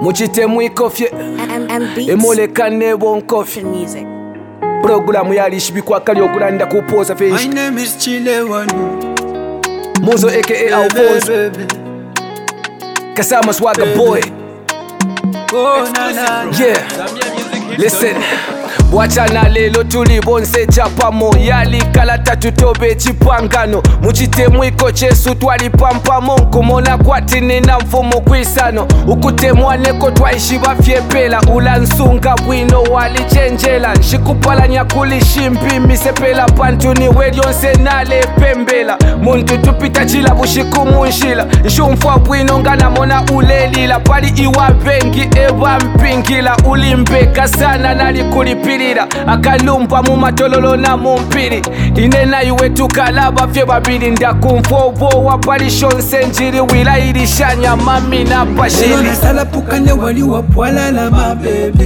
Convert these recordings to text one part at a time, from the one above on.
Muchite mwikofye emolekane bonkofye Programu yalishibikwa kali okulanda kupoza face. My name is Chilewanu Muzo aka Alphonse Kasama Swagga boy. Oh na na. Yeah. Listen. Wachana lelo tuli bonse chapamo yali kalata tutobe chipangano muchite mwiko chesu twali pampamo nkumona kwatini na mfumo kwisano ukutemwaneko twaishi bafyepela ulansunga bwino wali chenjela nshikupala nyakuli shimpi misepela pantuni welionse nale pembela muntu tupita chila bushiku munshila nshumfwa bwino ngana mona ulelila pali iwa bengi eba mpingila ulimbeka sana nali kulipila akalumpa mu matololo na mumpiri inena iwe tukalaba fye babiri ndakumfobo wapalishonse njiri wilairishanya mami na pashiri nasala pukane wali wapwala la mabebe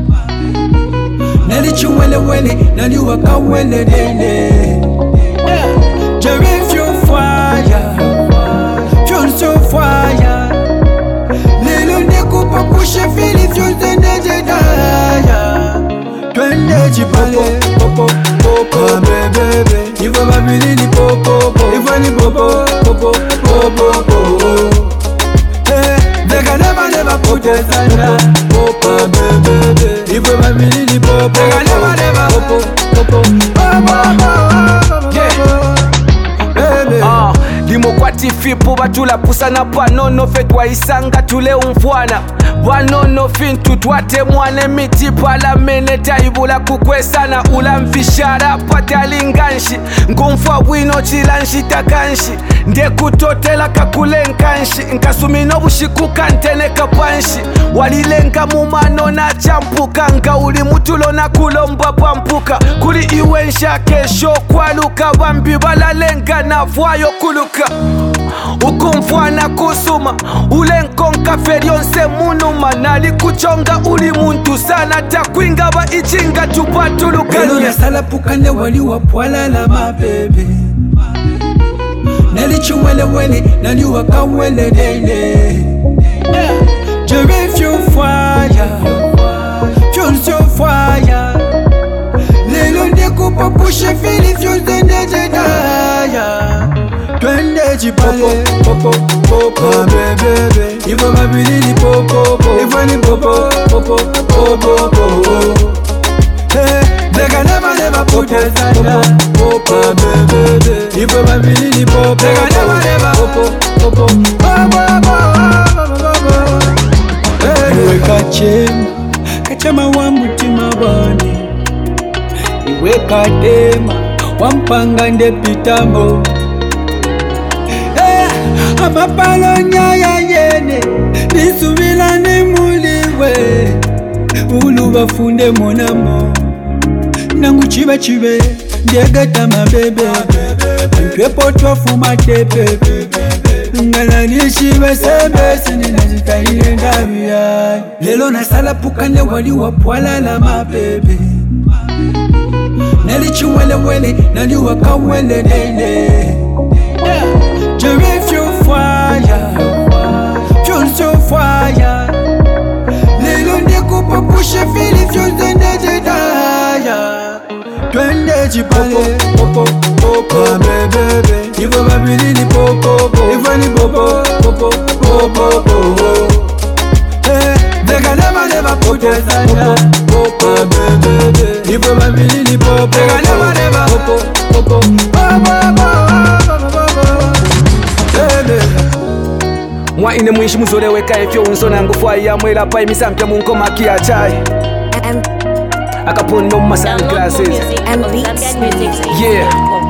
nali chumwelewele nali wakawele dele Jerry feel fire feel so fire lelo nekupa kushe fili feel zendeje daya Twende jipale popo popo bebe Ivo babili ni popo Ivo ni popo popo popo popo Vega never potezana Popo bebe Ivo babili ni popo Vega never popo popo Limo kwa tifipu batula pusana panono fetwa isanga tule umfwana Wanono fintu twate mwane miti pala mene taibula kukwesana ula mfishara patalinganshi Ngumfwa wino chilanshi takanshi Nde kutotela kakule nkanshi Nkasumino bushiku kantene kapanshi Walilenga mumano na champuka Nga uli mutulo na kulomba pampuka Kuli iwensha kesho kwa luka Bambi balalenga na fwayo kuluka Ukumfwa na kusuma Ule nkonka ferionse munuma Nali kuchonga uli muntu sana Takwinga ba ichinga tupatulukanye Lelo nasala pukane wali wapwala la mabebe Nali chumwelewele nali wakawele dele Jerry feel fire feel so fire Lelo nekupa pushe fili feel zendeje daya Twende jipale popo popo bebe Ivo babili ni popo Ivo ni popo popo popo popo Vega never potezana Popo bebe Ivo babili ni popo Vega never popo popo Iwe kachema wa mutima wani Iwe kadema wampanga nde pitambo Amapalo nyaya yene Nisubila ni muliwe Uluba funde monamo Nangu chiba chibe Ndiegata mabebe Mpwepo tofu matepe Ngana nishibe sebe Sini najitahile ndabia Lelo nasala pukane wali wapwala la mabebe Nali chumwelewele Nali wakawele dele Jerry feel fire feel so fire Lelo nekupa pushe fili feel zendeje daya Twende jipale popo popo bebe Ivo babili ni popo Ivo ni popo popo popo popo Vega never potezana Popo bebe Ivo babili ni popo Vega never popo popo Mwa ine mwishi muzoleweka efyo unsona ngufuwa ya mwela pa imisampya munkoma kia chai Akapondo mma sunglasses. Music. Yeah.